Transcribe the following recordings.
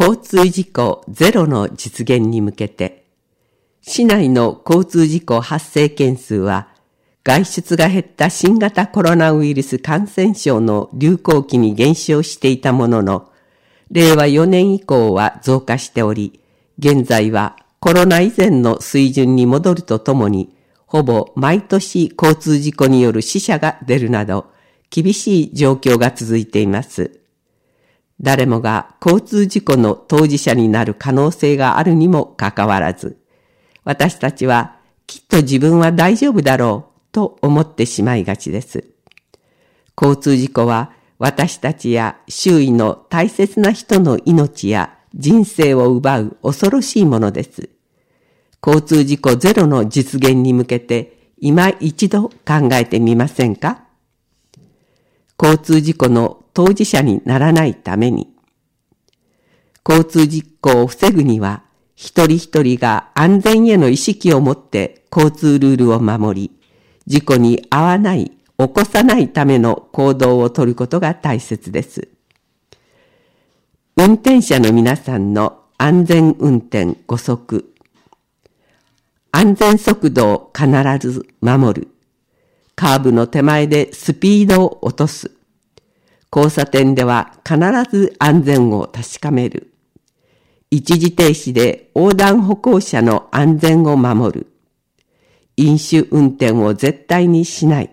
交通事故ゼロの実現に向けて、市内の交通事故発生件数は、外出が減った新型コロナウイルス感染症の流行期に減少していたものの、令和4年以降は増加しており、現在はコロナ以前の水準に戻るとともに、ほぼ毎年交通事故による死者が出るなど、厳しい状況が続いています。誰もが交通事故の当事者になる可能性があるにもかかわらず、私たちはきっと自分は大丈夫だろうと思ってしまいがちです。交通事故は私たちや周囲の大切な人の命や人生を奪う恐ろしいものです。交通事故ゼロの実現に向けて今一度考えてみませんか？交通事故の当事者にならないために、交通事故を防ぐには一人一人が安全への意識を持って交通ルールを守り、事故に遭わない、起こさないための行動をとることが大切です。運転者の皆さんの安全運転ご足。安全速度を必ず守る。カーブの手前でスピードを落とす。交差点では必ず安全を確かめる。一時停止で横断歩行者の安全を守る。飲酒運転を絶対にしない。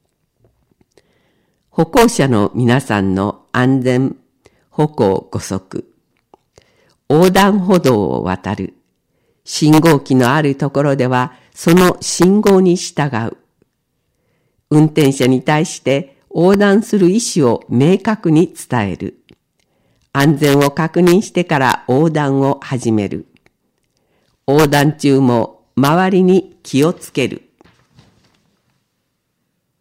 歩行者の皆さんの安全歩行ご足。横断歩道を渡る。信号機のあるところではその信号に従う。運転者に対して横断する意思を明確に伝える。安全を確認してから横断を始める。横断中も周りに気をつける。